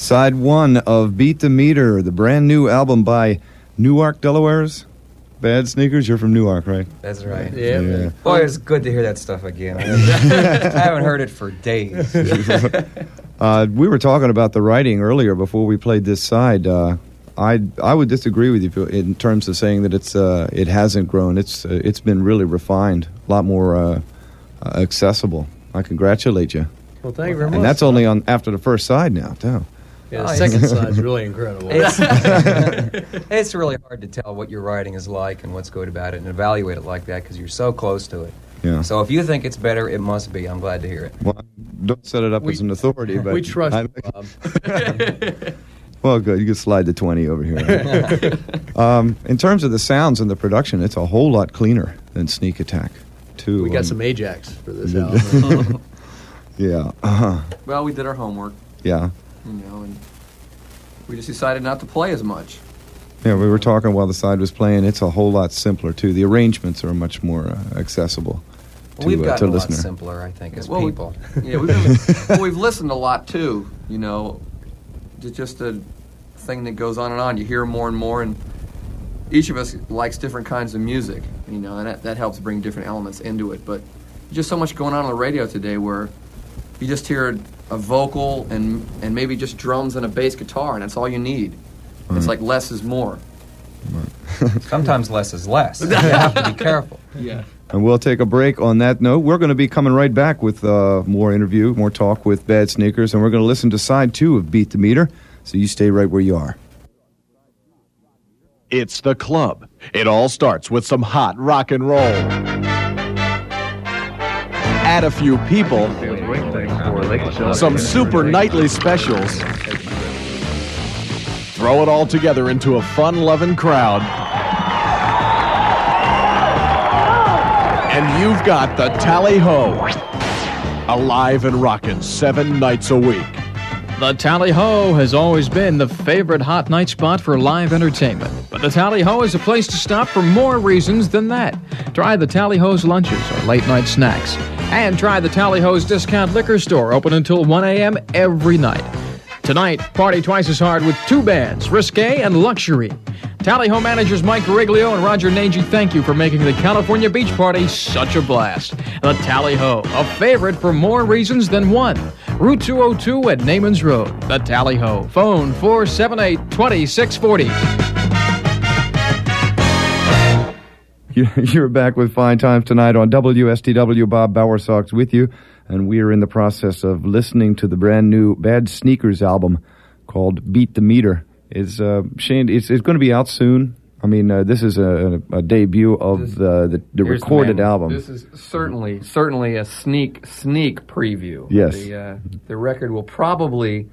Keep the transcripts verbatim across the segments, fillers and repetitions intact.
Side one of Beat the Meter, the brand new album by Newark, Delaware's Bad Sneakers. You're from Newark, right? That's right. Yeah. yeah. Boy, it's good to hear that stuff again. I haven't heard it for days. uh, we were talking about the writing earlier before we played this side. Uh, I I would disagree with you in terms of saying that it's uh, it hasn't grown. It's uh, it's been really refined, a lot more uh, uh, accessible. I congratulate you. Well, thank you very much. And that's only on after the first side now, too. Yeah, the oh, second side's really incredible. It's, it's really hard to tell what your writing is like and what's good about it and evaluate it like that because you're so close to it. Yeah. So if you think it's better, it must be. I'm glad to hear it. Well, don't set it up we, as an authority. But we trust I, you, Bob. Well, good. You can slide the twenty over here. Right? um, in terms of the sounds and the production, it's a whole lot cleaner than Sneak Attack, too. We got um, some Ajax for this album. Yeah. Uh-huh. Well, we did our homework. Yeah. You know, and we just decided not to play as much. Yeah, we were talking while the side was playing. It's a whole lot simpler, too. The arrangements are much more uh, accessible to, We've uh, gotten to a lot listener. simpler, I think, as well, people. We, yeah, we've, been, well, we've listened a lot, too. You know, it's just a thing that goes on and on. You hear more and more, and each of us likes different kinds of music, you know, and that, that helps bring different elements into it. But just so much going on on the radio today where you just hear a vocal and and maybe just drums and a bass guitar, and that's all you need. Mm. It's like less is more. Sometimes less is less. You have to be careful. Yeah. And we'll take a break on that note. We're going to be coming right back with uh, more interview, more talk with Bad Sneakers, and we're going to listen to side two of Beat the Meter, so you stay right where you are. It's the club. It all starts with some hot rock and roll. Add a few people, some super nightly specials, throw it all together into a fun-loving crowd, and you've got the Tally-Ho, alive and rockin' seven nights a week. The Tally-Ho has always been the favorite hot night spot for live entertainment. But the Tally-Ho is a place to stop for more reasons than that. Try the Tally-Ho's lunches or late-night snacks. And try the Tally-Ho's discount liquor store, open until one a.m. every night. Tonight, party twice as hard with two bands, Risque and Luxury. Tally-Ho managers Mike Gariglio and Roger Nangi thank you for making the California Beach Party such a blast. The Tally-Ho, a favorite for more reasons than one. Route two oh two at Naaman's Road. The Tally-Ho. Phone four seven eight, two six four zero. You're back with Fine Times tonight on W S T W. Bob Bowersox with you, and we are in the process of listening to the brand new Bad Sneakers album called Beat the Meter. It's, uh, Shane, it's, it's going to be out soon. I mean, uh, this is a, a debut of this, the, the, the recorded the album. This is certainly certainly a sneak sneak preview. Yes. The, uh, the record will probably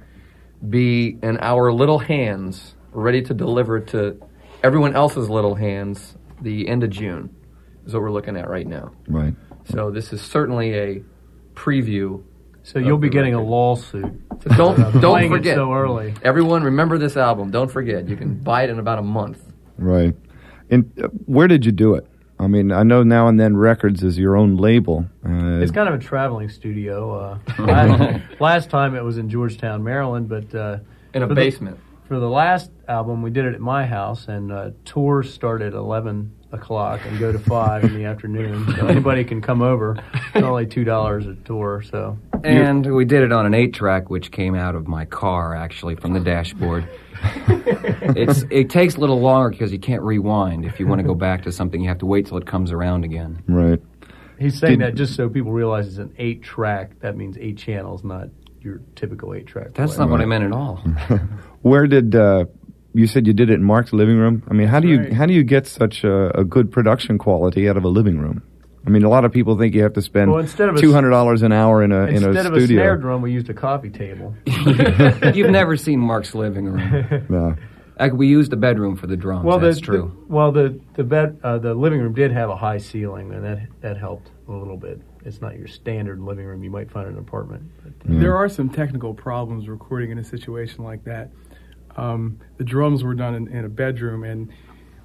be in our little hands, ready to deliver to everyone else's little hands the end of June, is what we're looking at right now. Right. So this is certainly a preview. So you'll be getting record. a lawsuit. So don't don't forget. So early. Everyone, remember this album. Don't forget. You can buy it in about a month. Right. And uh, where did you do it? I mean, I know Now and Then Records is your own label. Uh, it's kind of a traveling studio. Uh, last, last time it was in Georgetown, Maryland, but uh, in a for basement. The, for the last album, we did it at my house, and uh, tours start at eleven o'clock and go to five in the afternoon. So anybody can come over. It's only two dollars a tour. So. And we did it on an eight-track, which came out of my car, actually, from the dashboard. it's It takes a little longer because you can't rewind. If you want to go back to something, you have to wait till it comes around again. Right. He's saying Did, that just so people realize it's an eight-track. That means eight channels, not your typical eight-track. That's player. not what I meant at all. Where did... Uh, You said you did it in Mark's living room. I mean, how do you right. how do you get such a, a good production quality out of a living room? I mean, a lot of people think you have to spend well, two hundred dollars an hour in a in a studio. Instead of a snare drum, we used a coffee table. You've never seen Mark's living room. No. Like, we used the bedroom for the drums. Well, that's the, true. The, well, the the bed uh, the living room did have a high ceiling, and that that helped a little bit. It's not your standard living room you might find in an apartment. But, uh, yeah. There are some technical problems recording in a situation like that. Um, the drums were done in, in a bedroom, and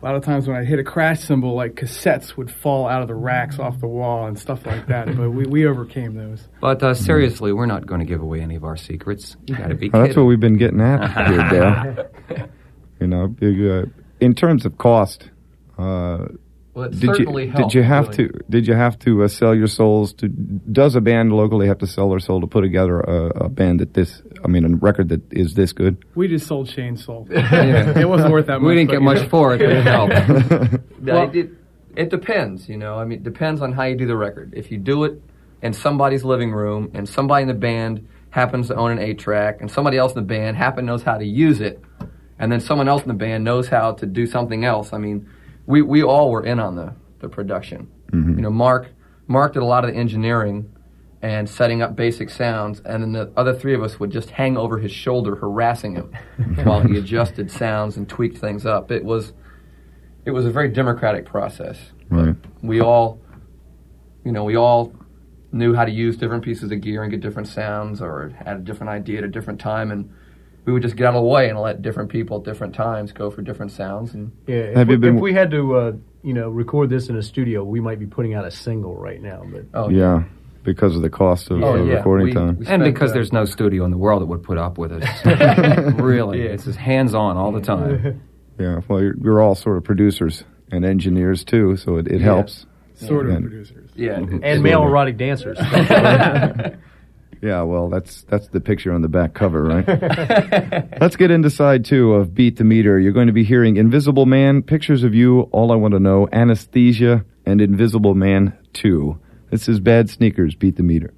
A lot of times when I hit a crash cymbal, like cassettes would fall out of the racks off the wall and stuff like that. But we, we overcame those. But uh, seriously, we're not going to give away any of our secrets. You got to be Well, kidding. that's what we've been getting at here, Dale. You know, big, uh, in terms of cost, uh, Well, it did certainly you helped. did you have doing- to did you have to uh, sell your souls to? Does a band locally have to sell their soul to put together a, a band that this? I mean, a record that is this good? We just sold Shane's soul. Yeah. It wasn't worth that much. We didn't but, get you much know. for it, but it helped. Yeah, Well- it, it, it depends, you know. I mean, it depends on how you do the record. If you do it in somebody's living room and somebody in the band happens to own an eight track and somebody else in the band happen knows how to use it, and then someone else in the band knows how to do something else. I mean, we, we all were in on the, the production. Mm-hmm. You know, Mark Mark did a lot of the engineering and setting up basic sounds, and then the other three of us would just hang over his shoulder, harassing him while he adjusted sounds and tweaked things up. It was it was a very democratic process. Right. We all, you know, we all knew how to use different pieces of gear and get different sounds, or had a different idea at a different time, and we would just get out of the way and let different people at different times go for different sounds. And Yeah, if, Have we, you been- if we had to, uh, you know, record this in a studio, we might be putting out a single right now. But oh Yeah, because of the cost of Oh, uh, yeah. recording We- time. we And spent, because uh, there's no studio in the world that would put up with us. Really. Yeah. It's just hands-on all the time. Yeah, well, you're, you're all sort of producers and engineers too, so it, it Yeah. helps. Sort of And- producers. yeah, and it- male Absolutely. erotic dancers. Yeah, well, that's that's the picture on the back cover, right? Let's get into side two of Beat the Meter. You're going to be hearing Invisible Man, Pictures of You, All I Want to Know, Anesthesia, and Invisible Man two. This is Bad Sneakers, Beat the Meter.